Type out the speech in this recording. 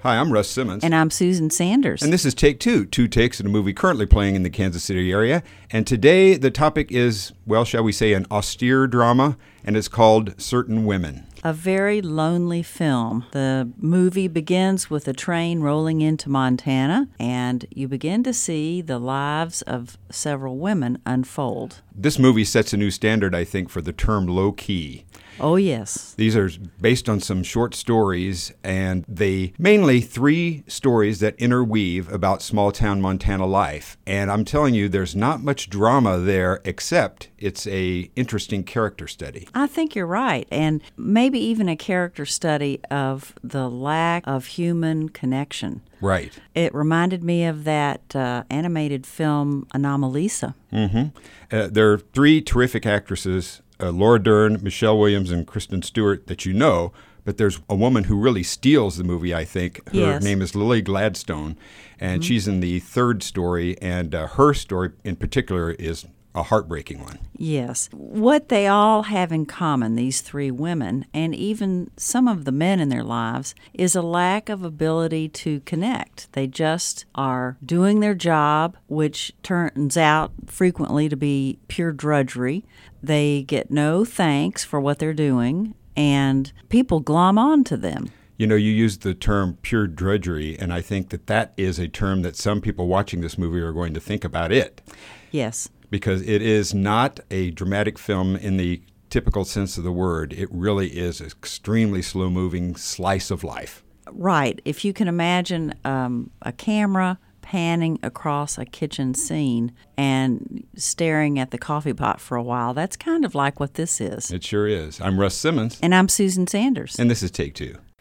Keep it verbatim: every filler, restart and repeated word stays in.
Hi, I'm Russ Simmons. And I'm Susan Sanders. And this is Take Two, two takes at a movie currently playing in the Kansas City area. And today the topic is, well, shall we say, an austere drama, and it's called Certain Women. A very lonely film. The movie begins with a train rolling into Montana, and you begin to see the lives of several women unfold. This movie sets a new standard, I think, for the term low-key. Oh, yes. These are based on some short stories, and they mainly three stories that interweave about small-town Montana life. And I'm telling you, there's not much drama there, except it's a interesting character study. I think you're right, and maybe even a character study of the lack of human connection. Right. It reminded me of that uh, animated film Anomalisa. Mm-hmm. Uh, there are three terrific actresses, Uh, Laura Dern, Michelle Williams, and Kristen Stewart that you know, but there's a woman who really steals the movie, I think. Her Yes. name is Lily Gladstone, and mm-hmm. she's in the third story, and uh, her story in particular is a heartbreaking one. Yes. What they all have in common, these three women, and even some of the men in their lives, is a lack of ability to connect. They just are doing their job, which turns out frequently to be pure drudgery. They get no thanks for what they're doing, and people glom on to them. You know, you used the term pure drudgery, and I think that that is a term that some people watching this movie are going to think about it. Yes. Because it is not a dramatic film in the typical sense of the word. It really is an extremely slow-moving slice of life. Right. If you can imagine um, a camera panning across a kitchen scene and staring at the coffee pot for a while, that's kind of like what this is. It sure is. I'm Russ Simmons. And I'm Susan Sanders. And this is Take Two.